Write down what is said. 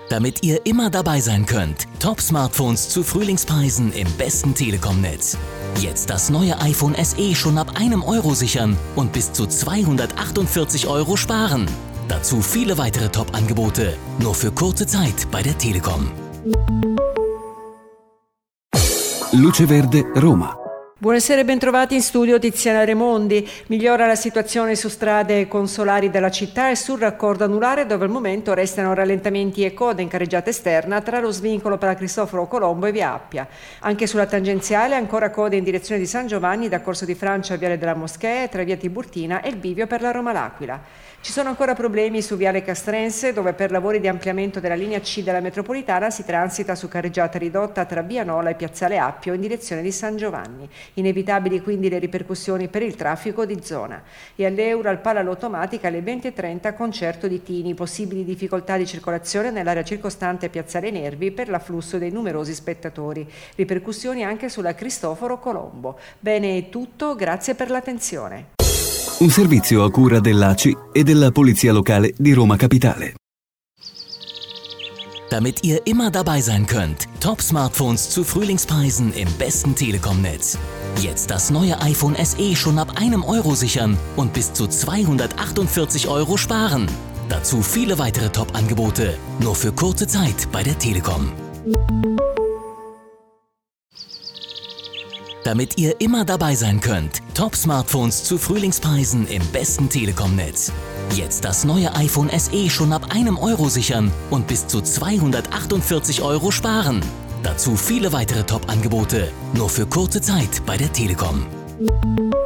Damit ihr immer dabei sein könnt, Top-Smartphones zu Frühlingspreisen im besten Telekom-Netz. Jetzt das neue iPhone SE schon ab einem Euro sichern und bis zu 248 Euro sparen. Dazu viele weitere Top-Angebote, nur für kurze Zeit bei der Telekom. Luce Verde, Roma. Buonasera e bentrovati in studio Tiziana Remondi. Migliora la situazione su strade e consolari della città e sul raccordo anulare, dove al momento restano rallentamenti e code in carreggiata esterna tra lo svincolo per la Cristoforo Colombo e via Appia. Anche sulla tangenziale ancora code in direzione di San Giovanni da Corso di Francia a Viale della Moschea tra via Tiburtina e il bivio per la Roma L'Aquila. Ci sono ancora problemi su Viale Castrense, dove per lavori di ampliamento della linea C della metropolitana si transita su carreggiata ridotta tra via Nola e piazzale Appio in direzione di San Giovanni. Inevitabili quindi le ripercussioni per il traffico di zona. E all'Euro al Pala l'automatica alle 20:30 concerto di Tini, possibili difficoltà di circolazione nell'area circostante piazzale Nervi per l'afflusso dei numerosi spettatori. Ripercussioni anche sulla Cristoforo Colombo. Bene, è tutto, grazie per l'attenzione. Un servizio a cura dell'ACI e della Polizia Locale di Roma Capitale. Damit ihr immer dabei sein könnt, Top-Smartphones zu Frühlingspreisen im besten Telekom-Netz. Jetzt das neue iPhone SE schon ab einem Euro sichern und bis zu 248 Euro sparen. Dazu viele weitere Top-Angebote, nur für kurze Zeit bei der Telekom. Damit ihr immer dabei sein könnt, Top-Smartphones zu Frühlingspreisen im besten Telekom-Netz. Jetzt das neue iPhone SE schon ab einem Euro sichern und bis zu 248 Euro sparen. Dazu viele weitere Top-Angebote, nur für kurze Zeit bei der Telekom.